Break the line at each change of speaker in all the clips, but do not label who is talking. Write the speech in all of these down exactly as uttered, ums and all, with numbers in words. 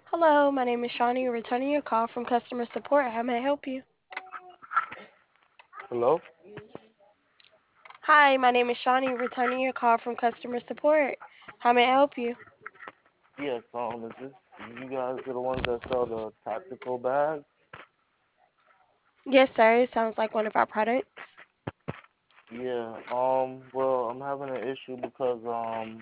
Hello, my name is Shawnee, returning your call from customer support. How may I help you?
Hello?
Hi, my name is Shawnee, returning your call from customer support. How may I help you?
Yes, um, is this, you guys are the ones that sell the tactical bags?
Yes, sir. It sounds like one of our products.
Yeah, um, well, I'm having an issue because, um,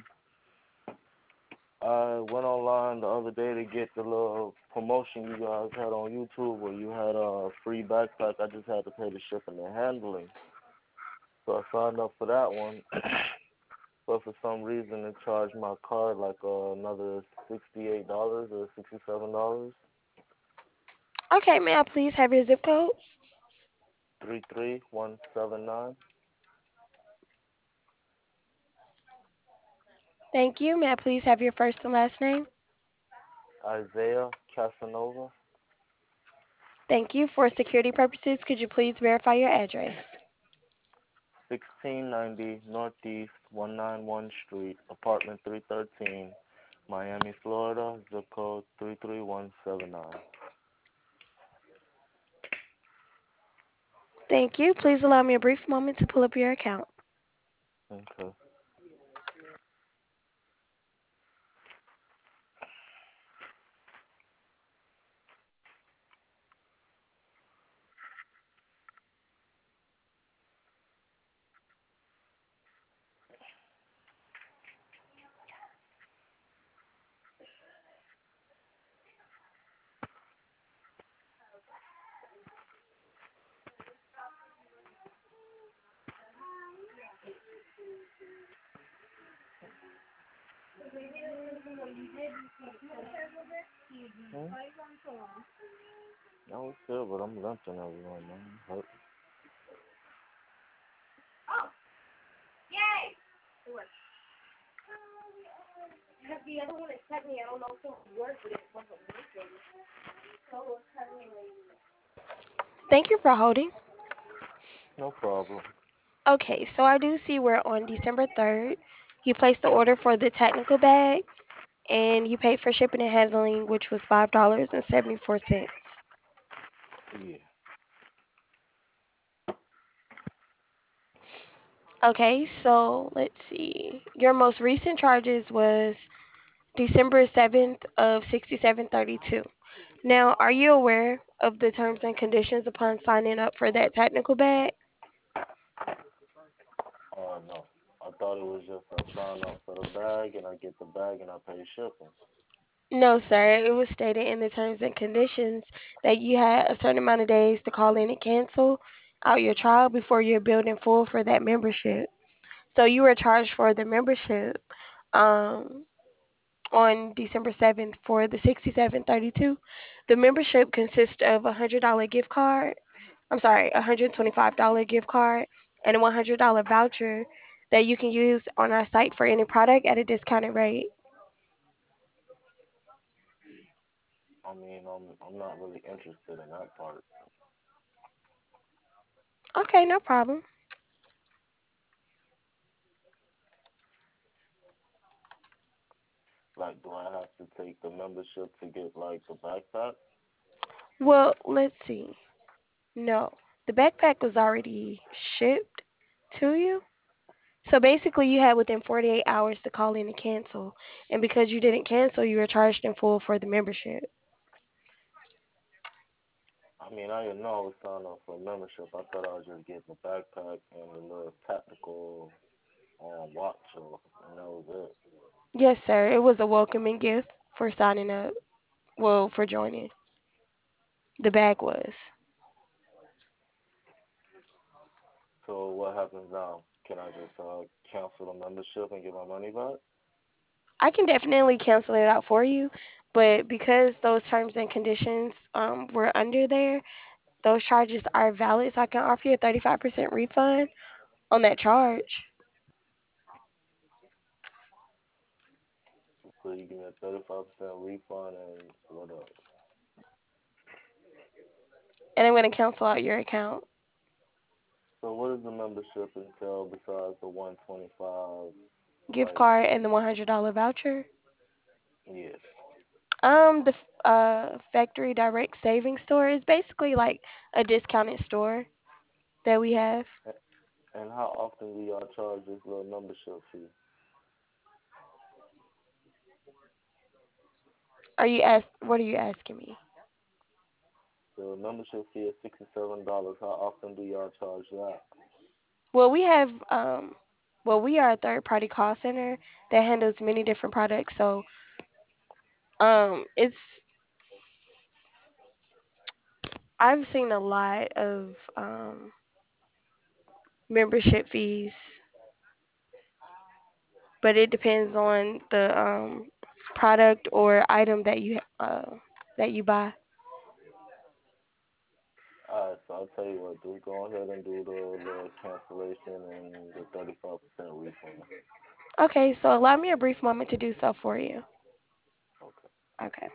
I went online the other day to get the little promotion you guys had on YouTube where you had a free backpack. I just had to pay the shipping and handling. So I signed up for that one, but for some reason it charged my card like uh, another sixty-eight dollars or sixty-seven dollars.
Okay, may I please have your zip code?
three three one seven nine.
Thank you. May I please have your first and last name?
Isaiah Casanova.
Thank you. For security purposes, could you please verify your address?
sixteen ninety Northeast one ninety-one Street, apartment three thirteen, Miami, Florida, zip code three three one seven nine.
Thank you. Please allow me a brief moment to pull up your account.
Okay. Hmm? No, it's good, but I'm lunching everyone, man. Hurt.
Thank you for holding.
No problem.
Okay, so I do see where on December third, you placed the order for the technical bag and you paid for shipping and handling, which was five dollars and seventy-four cents.
Yeah.
Okay, so let's see. Your most recent charges was December seventh of sixty-seven thirty-two. Now, are you aware of the terms and conditions upon signing up for that technical bag?
Oh, no. I thought it was just I sign up for the bag and I get the bag and I pay shipping.
No, sir. It was stated in the terms and conditions that you had a certain amount of days to call in and cancel out your trial before you're billed in full for that membership. So you were charged for the membership um, on December seventh for the sixty-seven thirty-two. The membership consists of a one hundred dollars gift card, I'm sorry, a one hundred twenty-five dollars gift card, and a one hundred dollars voucher that you can use on our site for any product at a discounted rate.
I mean, I'm, I'm not really interested in that part.
Okay, no problem.
Like, do I have to take the membership to get, like, the backpack?
Well, let's see. No, the backpack was already shipped to you. So basically, you had within forty-eight hours to call in and cancel. And because you didn't cancel, you were charged in full for the membership.
I mean, I didn't know I was signing up for a membership. I thought I was just getting the backpack and the little tactical um, watch, or, and that was it.
Yes, sir. It was a welcoming gift for signing up. Well, for joining. The bag was.
So what happens now? Can I just uh, cancel the membership and get my money back?
I can definitely cancel it out for you, but because those terms and conditions um, were under there, those charges are valid, so I can offer you a thirty-five percent refund on that charge.
So you give me a thirty-five percent refund and what else?
And I'm going to cancel out your account.
So what does the membership entail besides the one twenty-five?
Gift
Like,
card and the one hundred dollars voucher.
yeah.
Um, the f- uh factory direct savings store is basically like a discounted store that we have.
And how often do y'all charge this little membership fee?
Are you ask? What are you asking me?
The membership fee is sixty-seven dollars. How often do y'all charge that?
Well, we have um, well, we are a third party call center that handles many different products. So um, it's I've seen a lot of um membership fees, but it depends on the um product or item that you uh that you buy.
Alright, so I'll tell you what, just go ahead and do the little cancellation and the thirty-five percent refund.
Okay, so allow me a brief moment to do so for you.
Okay.
Okay.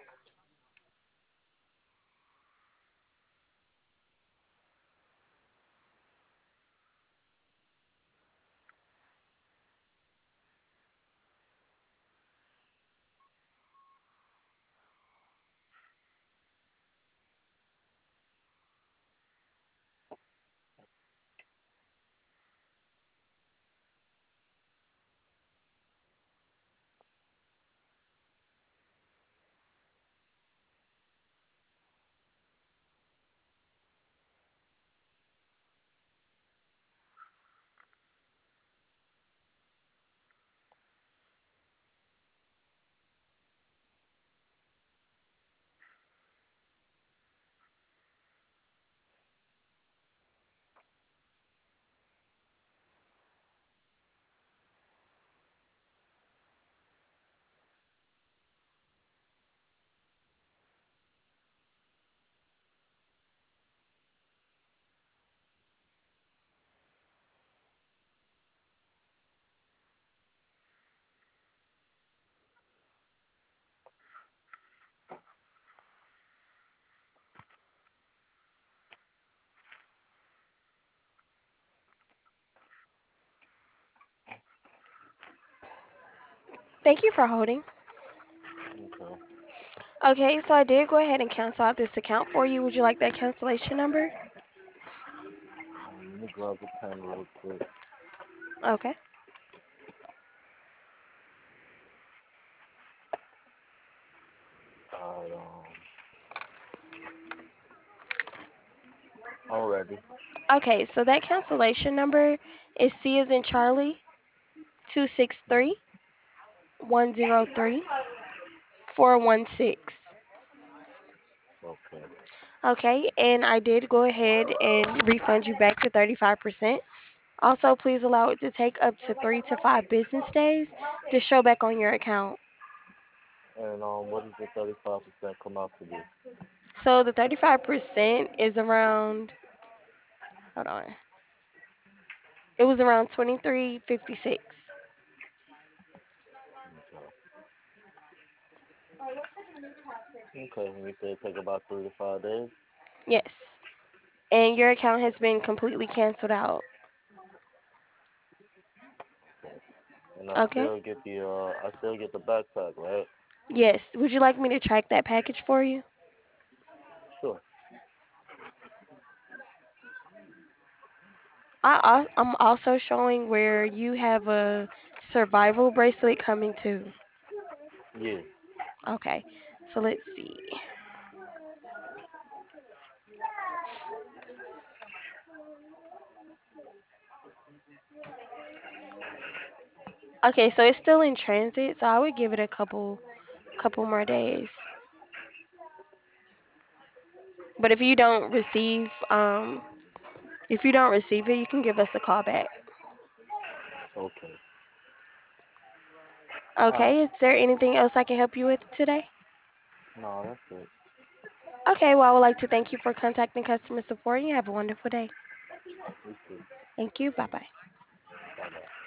Thank you for holding.
Okay.
Okay, so I did go ahead and cancel out this account for you. Would you like that cancellation number?
Um, let me grab a pen real quick.
Okay.
Alright, um, I'm ready.
Okay, so that cancellation number is C as in Charlie, two six three one zero three four one six.
Okay.
Okay, and I did go ahead and refund you back the thirty-five percent. Also, please allow it to take up to three to five business days to show back on your account.
And um, what does the thirty-five percent come out to be?
So the thirty-five percent is around, hold on, it was around twenty-three fifty-six.
Okay. Okay, and you said it take about three to five days?
Yes. And your account has been completely canceled out.
And I
Okay?
still get the, uh, I still get the backpack, right?
Yes. Would you like me to track that package for you?
Sure.
I, al- I'm also showing where you have a survival bracelet coming too.
Yeah.
Okay. So let's see. Okay, so it's still in transit, so I would give it a couple couple more days. But if you don't receive um if you don't receive it, you can give us a call back.
Okay. Alright.
Okay, is there anything else I can help you with today?
No, that's it.
Okay, well, I would like to thank you for contacting customer support. You have a wonderful day.
You too.
Thank you. Bye bye.
Bye bye.